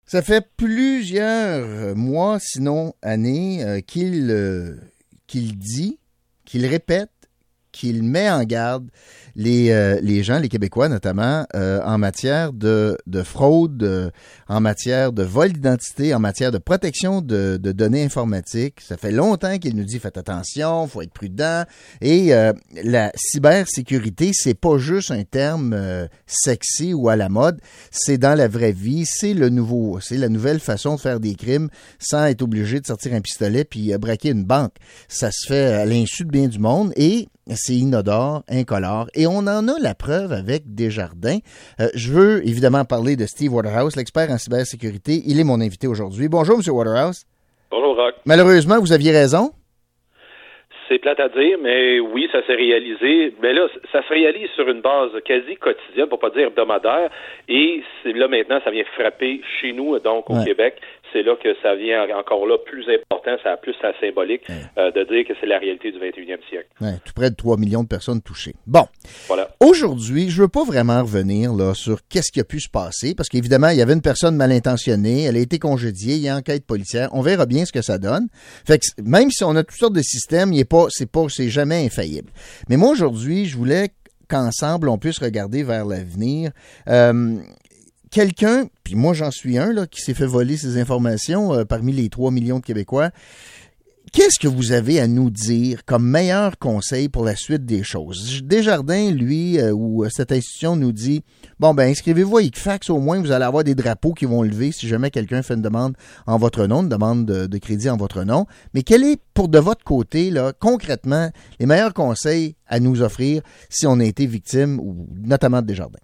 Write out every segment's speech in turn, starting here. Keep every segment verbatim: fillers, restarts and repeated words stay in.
Ça fait plusieurs mois, sinon années, euh, qu'il, euh, qu'il dit, qu'il répète, qu'il met en garde les, euh, les gens, les Québécois notamment, euh, en matière de, de fraude, euh, en matière de vol d'identité, en matière de protection de, de données informatiques. Ça fait longtemps qu'il nous dit « faites attention, il faut être prudent ». Et euh, la cybersécurité, c'est pas juste un terme euh, sexy ou à la mode, c'est dans la vraie vie, c'est le nouveau, c'est la nouvelle façon de faire des crimes sans être obligé de sortir un pistolet puis euh, braquer une banque. Ça se fait à l'insu de bien du monde et c'est inodore, incolore. Et on en a la preuve avec Desjardins. Euh, je veux évidemment parler de Steve Waterhouse, l'expert en cybersécurité. Il est mon invité aujourd'hui. Bonjour, M. Waterhouse. Bonjour, Roch. Malheureusement, vous aviez raison. C'est plate à dire, mais oui, ça s'est réalisé. Mais là, ça se réalise sur une base quasi quotidienne, pour pas dire hebdomadaire. Et c'est, là, maintenant, ça vient frapper chez nous, donc au ouais. Québec. C'est là que ça vient encore là plus important, ça a plus la symbolique ouais. euh, de dire que c'est la réalité du vingt et unième siècle. Ouais, tout près de trois millions de personnes touchées. Bon, voilà. Aujourd'hui, je veux pas vraiment revenir là sur qu'est-ce qui a pu se passer, parce qu'évidemment, il y avait une personne mal intentionnée, elle a été congédiée, il y a enquête policière, on verra bien ce que ça donne. Fait que même si on a toutes sortes de systèmes, il est pas, c'est pas, c'est jamais infaillible. Mais moi, aujourd'hui, je voulais qu'ensemble, on puisse regarder vers l'avenir. Euh, Quelqu'un, puis moi j'en suis un, là, qui s'est fait voler ces informations euh, parmi les trois millions de Québécois. Qu'est-ce que vous avez à nous dire comme meilleur conseil pour la suite des choses? Desjardins, lui, euh, ou cette institution nous dit, bon, ben inscrivez-vous à Equifax, au moins vous allez avoir des drapeaux qui vont lever si jamais quelqu'un fait une demande en votre nom, une demande de, de crédit en votre nom. Mais quel est, pour de votre côté, là, concrètement, les meilleurs conseils à nous offrir si on a été victime, ou notamment de Desjardins?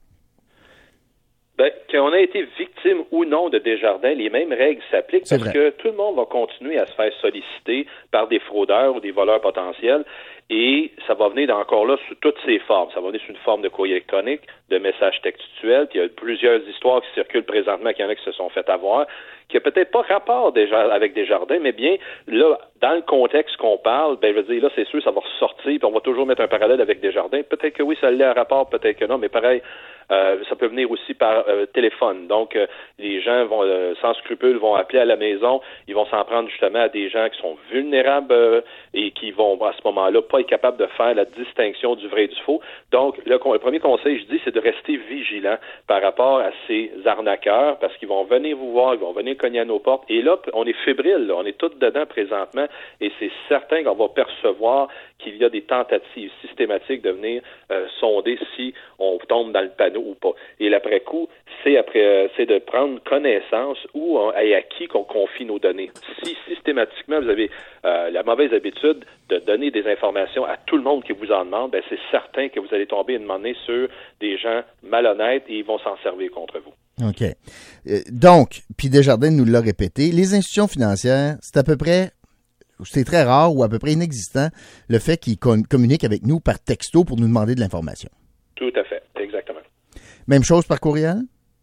Ben, qu'on a été victime ou non de Desjardins, les mêmes règles s'appliquent C'est parce vrai. que tout le monde va continuer à se faire solliciter par des fraudeurs ou des voleurs potentiels et ça va venir encore là sous toutes ses formes. Ça va venir sous une forme de courrier électronique, de messages textuels, puis il y a plusieurs histoires qui circulent présentement, qu'il y en a qui se sont fait avoir, qui n'a peut-être pas rapport déjà avec Desjardins, mais bien, là, dans le contexte qu'on parle, ben, je veux dire, là, c'est sûr, ça va ressortir, puis on va toujours mettre un parallèle avec Desjardins. Peut-être que oui, ça l'est à rapport, peut-être que non, mais pareil, euh, ça peut venir aussi par euh, téléphone. Donc, euh, les gens vont, euh, sans scrupules, vont appeler à la maison, ils vont s'en prendre justement à des gens qui sont vulnérables euh, et qui vont, à ce moment-là, pas être capables de faire la distinction du vrai et du faux. Donc, le, le premier conseil, je dis, c'est de rester vigilant par rapport à ces arnaqueurs, parce qu'ils vont venir vous voir, ils vont venir cogner à nos portes. Et là, on est fébrile, là, on est tous dedans présentement, et c'est certain qu'on va percevoir qu'il y a des tentatives systématiques de venir euh, sonder si on tombe dans le panneau ou pas. Et l'après-coup, c'est après, euh, c'est de prendre connaissance où on, et à qui qu'on confie nos données. Si systématiquement vous avez euh, la mauvaise habitude de donner des informations à tout le monde qui vous en demande, ben c'est certain que vous allez tomber une monnaie sur des gens malhonnêtes et ils vont s'en servir contre vous. OK. Euh, donc, puis Desjardins nous l'a répété, les institutions financières, c'est à peu près, c'est très rare ou à peu près inexistant, le fait qu'ils con- communiquent avec nous par texto pour nous demander de l'information. Tout à fait, exactement. Même chose par courriel?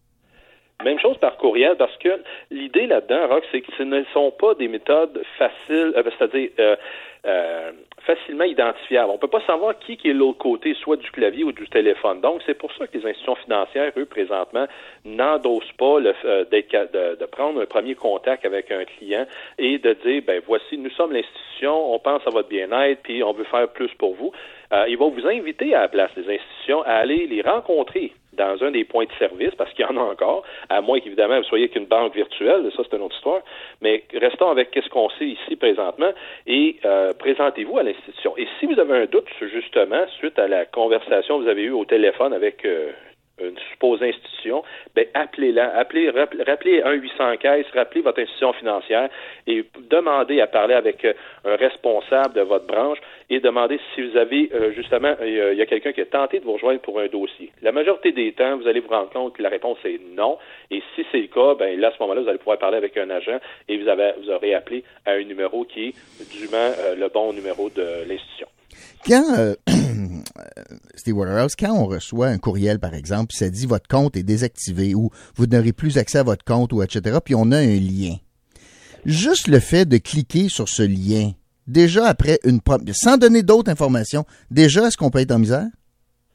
Même chose par courriel, parce que l'idée là-dedans, Roch, c'est que ce ne sont pas des méthodes faciles, euh, c'est-à-dire euh, euh, facilement identifiables. On ne peut pas savoir qui, qui est de l'autre côté, soit du clavier ou du téléphone. Donc, c'est pour ça que les institutions financières, eux, présentement, n'endossent pas le, euh, d'être, de, de prendre un premier contact avec un client et de dire, ben voici, nous sommes l'institution, on pense à votre bien-être, puis on veut faire plus pour vous. Euh, ils vont vous inviter à la place des institutions à aller les rencontrer dans un des points de service, parce qu'il y en a encore, à moins qu'évidemment vous soyez qu'une banque virtuelle, ça c'est une autre histoire, mais restons avec ce qu'on sait ici présentement et euh, présentez-vous à l'institution. Et si vous avez un doute, justement, suite à la conversation que vous avez eue au téléphone avec euh, une supposée institution, ben appelez-la, appelez, rappelez, rappelez un huit cents caisse, rappelez votre institution financière et demandez à parler avec euh, un responsable de votre branche et demandez si vous avez, euh, justement, il euh, y a quelqu'un qui a tenté de vous rejoindre pour un dossier. La majorité des temps, vous allez vous rendre compte que la réponse est non. Et si c'est le cas, ben là, à ce moment-là, vous allez pouvoir parler avec un agent et vous, avez, vous aurez appelé à un numéro qui est dûment euh, le bon numéro de l'institution. Quand, euh, Steve Waterhouse, quand on reçoit un courriel, par exemple, puis ça dit votre compte est désactivé ou vous n'aurez plus accès à votre compte ou et cetera, puis on a un lien. Juste le fait de cliquer sur ce lien, déjà après une... Sans donner d'autres informations, déjà, est-ce qu'on peut être en misère?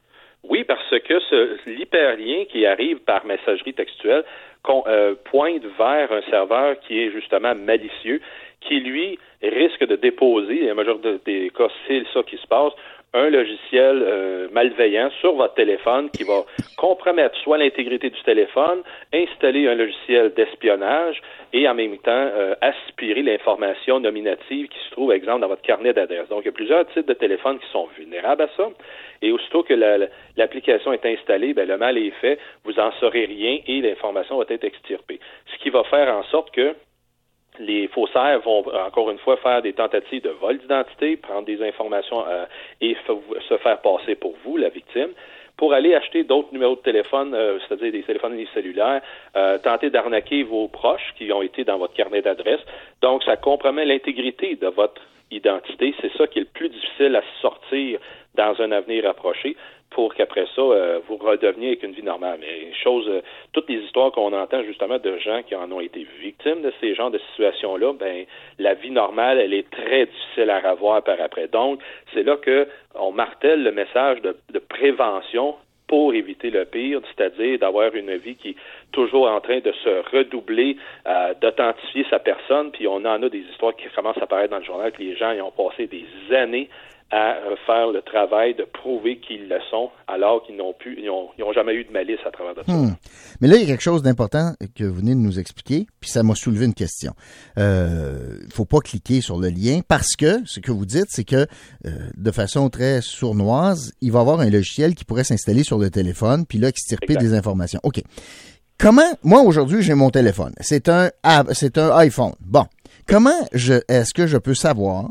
Oui, parce que ce, l'hyperlien qui arrive par messagerie textuelle qu'on, euh, pointe vers un serveur qui est justement malicieux, qui, lui, risque de déposer, et la majorité des cas, c'est ça qui se passe, un logiciel euh, malveillant sur votre téléphone qui va compromettre soit l'intégrité du téléphone, installer un logiciel d'espionnage et en même temps euh, aspirer l'information nominative qui se trouve, exemple, dans votre carnet d'adresses. Donc, il y a plusieurs types de téléphones qui sont vulnérables à ça. Et aussitôt que la, l'application est installée, ben, le mal est fait, vous n'en saurez rien et l'information va être extirpée. Ce qui va faire en sorte que les faussaires vont, encore une fois, faire des tentatives de vol d'identité, prendre des informations euh, et f- se faire passer pour vous, la victime, pour aller acheter d'autres numéros de téléphone, euh, c'est-à-dire des téléphones cellulaires, euh, tenter d'arnaquer vos proches qui ont été dans votre carnet d'adresses. Donc, ça compromet l'intégrité de votre identité. C'est ça qui est le plus difficile à sortir dans un avenir rapproché pour qu'après ça, euh, vous redeveniez avec une vie normale. Mais chose, euh, toutes les histoires qu'on entend justement de gens qui en ont été victimes de ces genres de situations-là, ben la vie normale, elle est très difficile à revoir par après. Donc, c'est là que on martèle le message de, de prévention pour éviter le pire, c'est-à-dire d'avoir une vie qui est toujours en train de se redoubler, euh, d'authentifier sa personne, puis on en a des histoires qui commencent à apparaître dans le journal, que les gens y ont passé des années à faire le travail de prouver qu'ils le sont, alors qu'ils n'ont pu, ils n'ont, ils ont jamais eu de malice à travers de ça. Hmm. Mais là, il y a quelque chose d'important que vous venez de nous expliquer, puis ça m'a soulevé une question. Euh, faut pas cliquer sur le lien parce que ce que vous dites, c'est que euh, de façon très sournoise, il va y avoir un logiciel qui pourrait s'installer sur le téléphone, puis là, extirper exact. Des informations. OK. Comment, moi, aujourd'hui, j'ai mon téléphone. C'est un, c'est un iPhone. Bon. Comment je, est-ce que je peux savoir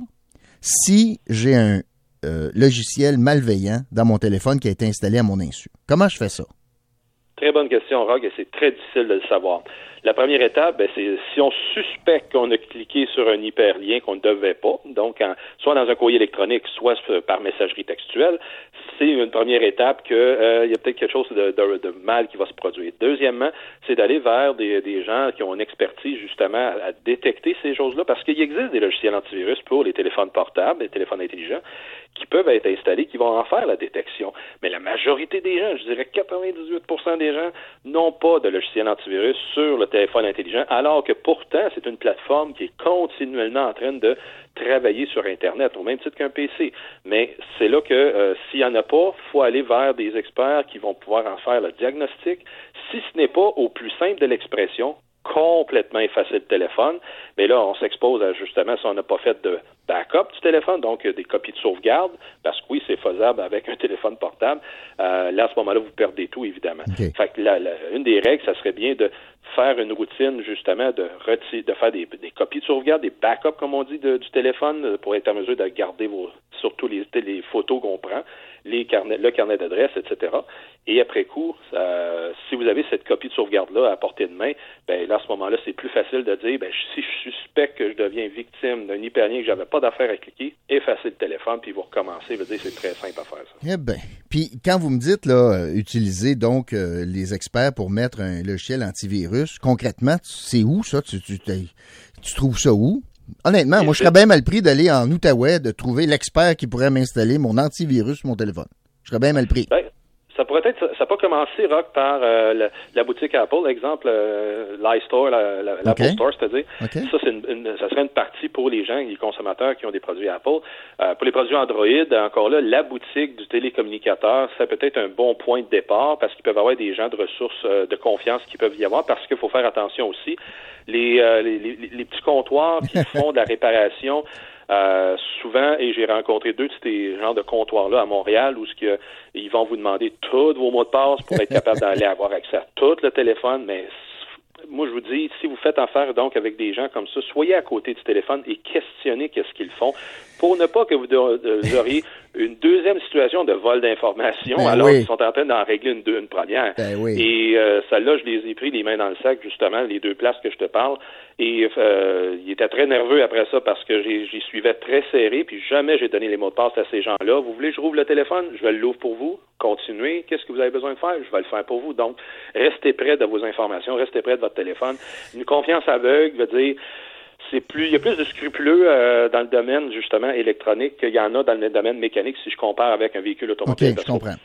si j'ai un euh, logiciel malveillant dans mon téléphone qui a été installé à mon insu? Comment je fais ça? Très bonne question, Rock, et c'est très difficile de le savoir. La première étape, ben, c'est si on suspecte qu'on a cliqué sur un hyperlien qu'on ne devait pas, donc en, soit dans un courrier électronique, soit par messagerie textuelle, c'est une première étape qu'il euh, y a peut-être quelque chose de, de, de mal qui va se produire. Deuxièmement, c'est d'aller vers des, des gens qui ont une expertise justement à, à détecter ces choses-là, parce qu'il existe des logiciels antivirus pour les téléphones portables, les téléphones intelligents, qui peuvent être installés, qui vont en faire la détection. Mais la majorité des gens, je dirais quatre-vingt-dix-huit pour cent des gens, n'ont pas de logiciel antivirus sur le téléphone intelligent, alors que pourtant, c'est une plateforme qui est continuellement en train de travailler sur Internet, au même titre qu'un P C. Mais c'est là que, euh, s'il n'y en a pas, il faut aller vers des experts qui vont pouvoir en faire le diagnostic. Si ce n'est pas au plus simple de l'expression, complètement effacer le téléphone, mais là, on s'expose à justement si on n'a pas fait de backup du téléphone, donc des copies de sauvegarde, parce que oui, c'est faisable avec un téléphone portable. Euh, là, à ce moment-là, vous perdez tout, évidemment. Okay. Fait que la, la, une des règles, ça serait bien de faire une routine, justement, de retirer, de faire des, des copies de sauvegarde, des backups, comme on dit, de, du téléphone, pour être en mesure de garder vos, surtout les, les photos qu'on prend, les carnets, le carnet d'adresse, et cetera. Et après coup, euh, si vous avez cette copie de sauvegarde-là à portée de main, ben là, à ce moment-là, c'est plus facile de dire, ben si je suspecte que je deviens victime d'un hyperlien que j'avais pas d'affaire à cliquer, effacez le téléphone, puis vous recommencez. Je veux dire, c'est très simple à faire, ça. Eh bien. Puis, quand vous me dites, là, euh, utiliser donc euh, les experts pour mettre un logiciel antivirus, concrètement, c'est où ça? Tu, tu, tu trouves ça où? Honnêtement, moi, je serais bien mal pris d'aller en Outaouais, de trouver l'expert qui pourrait m'installer mon antivirus sur mon téléphone. Je serais bien mal pris. Ben, ça pourrait être, ça peut commencer, Rock, par euh, la, la boutique Apple, exemple, euh, l'iStore, la, la, l'Apple okay. Store, c'est-à-dire. Okay. Ça, c'est une, une, ça serait une partie pour les gens, les consommateurs qui ont des produits Apple. Euh, pour les produits Android, encore là, la boutique du télécommunicateur, ça peut être un bon point de départ parce qu'ils peuvent avoir des gens de ressources euh, de confiance qui peuvent y avoir, parce qu'il faut faire attention aussi. Les, euh, les, les, les petits comptoirs qui font de la réparation, Euh, souvent, et j'ai rencontré deux de ces genres de comptoirs-là à Montréal où ce que, ils vont vous demander tous vos mots de passe pour être capable d'aller avoir accès à tout le téléphone, mais moi, je vous dis, si vous faites affaire donc avec des gens comme ça, soyez à côté du téléphone et questionnez qu'est-ce qu'ils font pour ne pas que vous, de, de, vous auriez une deuxième situation de vol d'informations ben alors oui. qu'ils sont en train d'en régler une, une première. Ben oui. Et euh, celle-là, je les ai pris les mains dans le sac, justement, les deux places que je te parle. Et euh, il était très nerveux après ça parce que j'y, j'y suivais très serré, puis jamais j'ai donné les mots de passe à ces gens-là. Vous voulez que je rouvre le téléphone? Je vais l'ouvrir pour vous. Continuez. Qu'est-ce que vous avez besoin de faire? Je vais le faire pour vous. Donc, restez près de vos informations, restez près de votre téléphone. Une confiance aveugle veut dire c'est plus, il y a plus de scrupuleux euh, dans le domaine justement électronique qu'il y en a dans le domaine mécanique si je compare avec un véhicule automobile. OK, je comprends.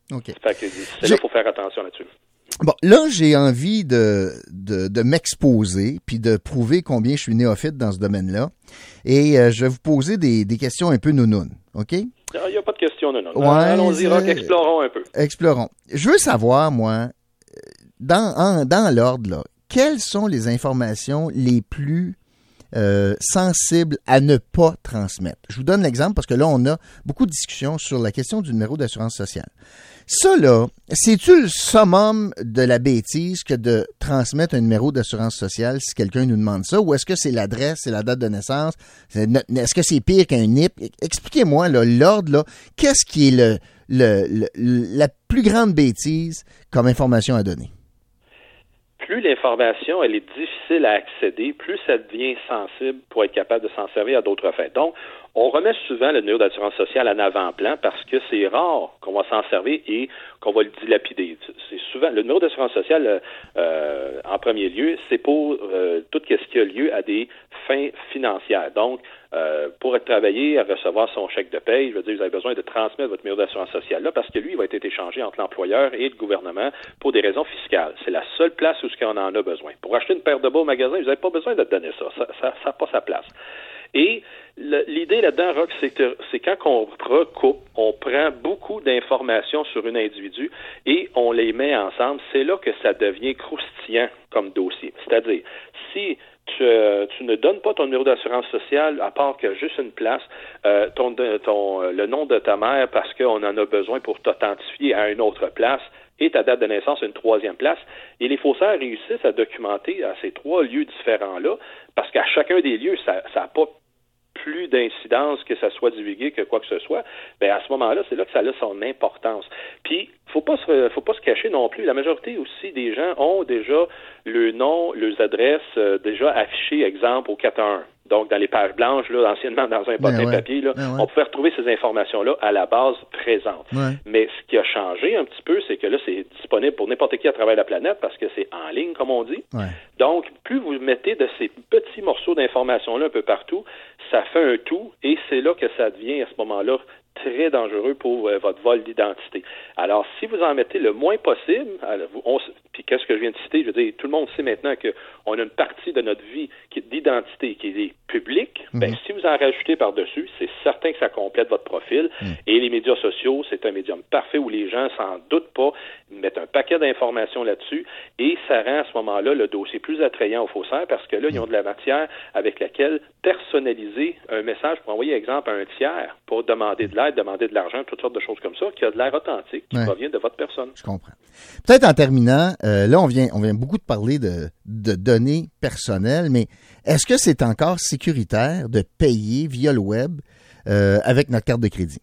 OK. Fait que c'est là qu'il faut faire attention là-dessus. Bon, là, j'ai envie de, de, de m'exposer puis de prouver combien je suis néophyte dans ce domaine-là. Et euh, je vais vous poser des, des questions un peu nounounes, OK? Il n'y a pas de questions nounounes. Ouais, Allons-y, Rock, explorons un peu. Explorons. Je veux savoir, moi, dans, en, dans l'ordre, là, quelles sont les informations les plus euh, sensibles à ne pas transmettre? Je vous donne l'exemple parce que là, on a beaucoup de discussions sur la question du numéro d'assurance sociale. Ça, là, c'est-tu le summum de la bêtise que de transmettre un numéro d'assurance sociale si quelqu'un nous demande ça? Ou est-ce que c'est l'adresse, c'est la date de naissance? Est-ce que c'est pire qu'un N I P? Expliquez-moi, là, l'ordre, là, qu'est-ce qui est le, le, le, la plus grande bêtise comme information à donner? Plus l'information, elle est difficile à accéder, plus ça devient sensible pour être capable de s'en servir à d'autres fins. Donc, on remet souvent le numéro d'assurance sociale en avant-plan parce que c'est rare qu'on va s'en servir et qu'on va le dilapider. C'est souvent le numéro d'assurance sociale, euh, en premier lieu, c'est pour euh, tout ce qui a lieu à des fins financières. Donc, euh, pour être travaillé, à recevoir son chèque de paye, je veux dire, vous avez besoin de transmettre votre numéro d'assurance sociale là parce que lui, il va être échangé entre l'employeur et le gouvernement pour des raisons fiscales. C'est la seule place où on en a besoin. Pour acheter une paire de bas au magasin, vous n'avez pas besoin de donner ça. Ça n'a pas sa place. Et le, l'idée là-dedans, Rock, c'est que c'est quand on recoupe, on prend beaucoup d'informations sur un individu et on les met ensemble. C'est là que ça devient croustillant comme dossier. C'est-à-dire, si tu, euh, tu ne donnes pas ton numéro d'assurance sociale à part que juste une place, euh, ton, ton, le nom de ta mère parce qu'on en a besoin pour t'authentifier à une autre place, et ta date de naissance à une troisième place. Et les faussaires réussissent à documenter à ces trois lieux différents-là, parce qu'à chacun des lieux, ça n'a pas plus d'incidence que ça soit divulgué que quoi que ce soit. Bien, à ce moment-là, c'est là que ça a son importance. Puis, faut pas se, faut pas se cacher non plus. La majorité aussi des gens ont déjà le nom, leurs adresses euh, déjà affichées, exemple, au quatre un un. Donc, dans les pages blanches, là, anciennement dans un bottin ouais. papier, là, ouais. on pouvait retrouver ces informations-là à la base présente. Ouais. Mais ce qui a changé un petit peu, c'est que là, c'est disponible pour n'importe qui à travers la planète parce que c'est en ligne, comme on dit. Ouais. Donc, plus vous mettez de ces petits morceaux d'informations-là un peu partout, ça fait un tout et c'est là que ça devient, à ce moment-là, très dangereux pour euh, votre vol d'identité. Alors, si vous en mettez le moins possible, alors, vous, on, puis qu'est-ce que je viens de citer, je veux dire, tout le monde sait maintenant qu'on a une partie de notre vie qui, d'identité qui est publique, mm-hmm. ben, si vous en rajoutez par-dessus, c'est certain que ça complète votre profil. Mm. Et les médias sociaux, c'est un médium parfait où les gens s'en doutent pas, mettent un paquet d'informations là-dessus et ça rend à ce moment-là le dossier plus attrayant aux faussaires parce que là, mm. ils ont de la matière avec laquelle personnaliser un message pour envoyer, exemple, à un tiers pour demander de l'aide, demander de l'argent, toutes sortes de choses comme ça, qui a de l'air authentique, qui ouais. provient de votre personne. Je comprends. Peut-être en terminant, euh, là, on vient, on vient beaucoup de parler de, de données personnelles, mais est-ce que c'est encore sécuritaire de payer via le web euh, avec notre carte de crédit?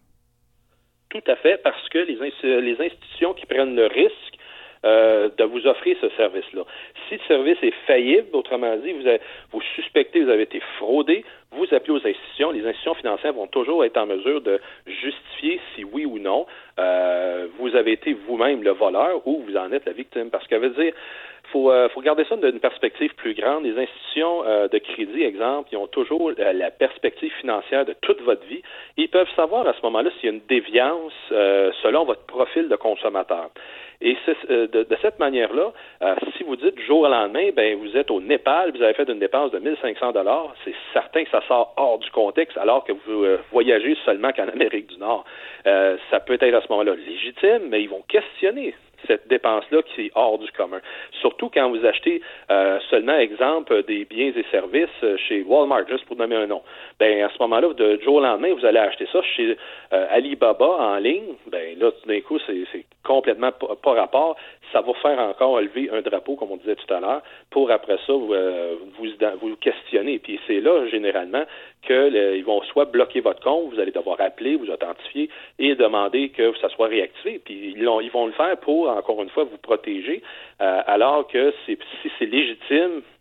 Tout à fait, parce que les, les institutions qui prennent le risque Euh, de vous offrir ce service-là. Si le service est faillible, autrement dit, vous, avez, vous suspectez que vous avez été fraudé, vous appelez aux institutions. Les institutions financières vont toujours être en mesure de justifier si oui ou non euh, vous avez été vous-même le voleur ou vous en êtes la victime. Parce que ça veut dire faut, euh, faut regarder ça d'une perspective plus grande. Les institutions euh, de crédit, exemple, ils ont toujours euh, la perspective financière de toute votre vie. Ils peuvent savoir à ce moment-là s'il y a une déviance euh, selon votre profil de consommateur. Et c'est, euh, de, de cette manière-là, euh, si vous dites du jour au lendemain, ben vous êtes au Népal, vous avez fait une dépense de mille cinq cents dollars, c'est certain que ça sort hors du contexte alors que vous euh, voyagez seulement qu'en Amérique du Nord. Euh, ça peut être à ce moment-là légitime, mais ils vont questionner cette dépense-là qui est hors du commun. Surtout quand vous achetez euh, seulement, exemple, des biens et services chez Walmart, juste pour nommer un nom. Ben à ce moment-là, de jour au lendemain, vous allez acheter ça chez euh, Alibaba en ligne. Ben là, tout d'un coup, c'est, c'est complètement pas, pas rapport. Ça va faire encore lever un drapeau, comme on disait tout à l'heure, pour après ça, vous, euh, vous, vous questionner. Puis c'est là, généralement, qu'ils vont soit bloquer votre compte, vous allez devoir appeler, vous authentifier et demander que ça soit réactivé. Puis ils, ils vont le faire pour, encore une fois, vous protéger, euh, alors que c'est, si c'est légitime,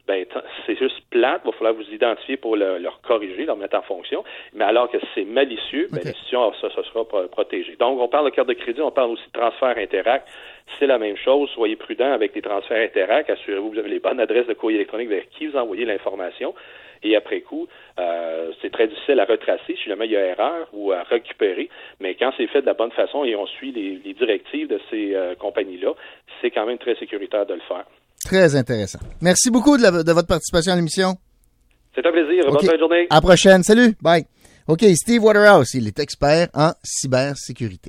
ben c'est juste plate, il va falloir vous identifier pour le, le corriger, le remettre en fonction. Mais alors que c'est malicieux, ben, okay. l'institution, ça, ça sera protégé. Donc, on parle de carte de crédit, on parle aussi de transfert Interac. C'est la même chose. Soyez prudents avec les transferts Interac. Assurez-vous que vous avez les bonnes adresses de courrier électronique vers qui vous envoyez l'information. Et après coup, euh, c'est très difficile à retracer si jamais il y a erreur ou à récupérer. Mais quand c'est fait de la bonne façon et on suit les, les directives de ces euh, compagnies-là, c'est quand même très sécuritaire de le faire. Très intéressant. Merci beaucoup de, la, de votre participation à l'émission. C'est un plaisir. Okay. Bonne fin de journée. À la prochaine. Salut. Bye. OK, Steve Waterhouse, il est expert en cybersécurité.